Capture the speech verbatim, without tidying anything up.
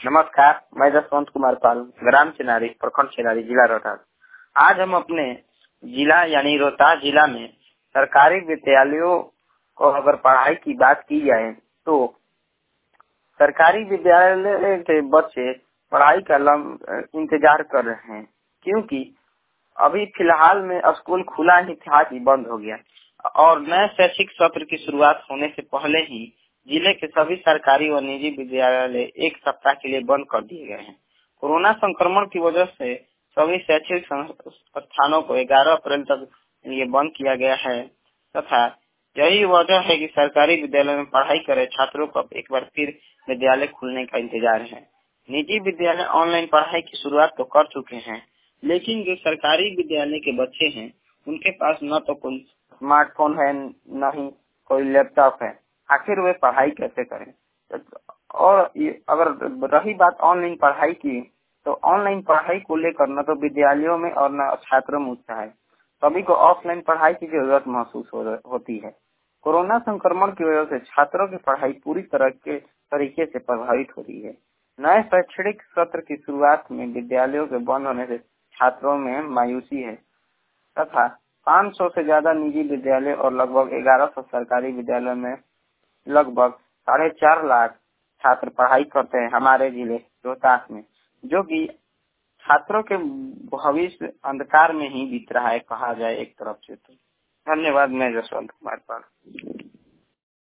नमस्कार, मैं जसवंत कुमार पाल, ग्राम चिनारी, प्रखंड चिनारी, जिला रोहतास। आज हम अपने जिला यानी रोहतास जिला में सरकारी विद्यालयों को अगर पढ़ाई की बात की जाए तो सरकारी विद्यालय के बच्चे पढ़ाई का इंतजार कर रहे हैं, क्योंकि अभी फिलहाल में स्कूल खुला ही था कि बंद हो गया और नए शैक्षिक सत्र की शुरुआत होने से पहले ही जिले के सभी सरकारी और निजी विद्यालय एक सप्ताह के लिए बंद कर दिए गए हैं। कोरोना संक्रमण की वजह से सभी शैक्षिक संस्थानों को ग्यारह अप्रैल तक लिए बंद किया गया है तथा यही वजह है कि सरकारी विद्यालय में पढ़ाई करे छात्रों को एक बार फिर विद्यालय खुलने का इंतजार है। निजी विद्यालय ऑनलाइन पढ़ाई की शुरुआत तो कर चुके हैं, लेकिन जो सरकारी विद्यालय के बच्चे हैं उनके पास न तो कोई स्मार्टफोन है न ही कोई लैपटॉप है, आखिर वे पढ़ाई कैसे करें। और अगर रही बात ऑनलाइन पढ़ाई की, तो ऑनलाइन पढ़ाई को लेकर न तो विद्यालयों में और न छात्रों में उत्साह है। सभी को ऑफलाइन पढ़ाई की जरूरत महसूस हो, होती है। कोरोना संक्रमण की वजह से छात्रों की पढ़ाई पूरी तरह के तरीके से प्रभावित हो रही है। नए शैक्षणिक सत्र की शुरुआत में विद्यालयों के बंद होने से छात्रों में मायूसी है तथा पाँच सौ से ज्यादा निजी विद्यालय और लगभग ग्यारह सौ सरकारी विद्यालयों में लगभग साढ़े चार लाख छात्र पढ़ाई करते हैं हमारे जिले रोहतास में, जो कि छात्रों के भविष्य अंधकार में ही बीत रहा है कहा जाए एक तरफ से। तो धन्यवाद। मैं जसवंत कुमार पाल।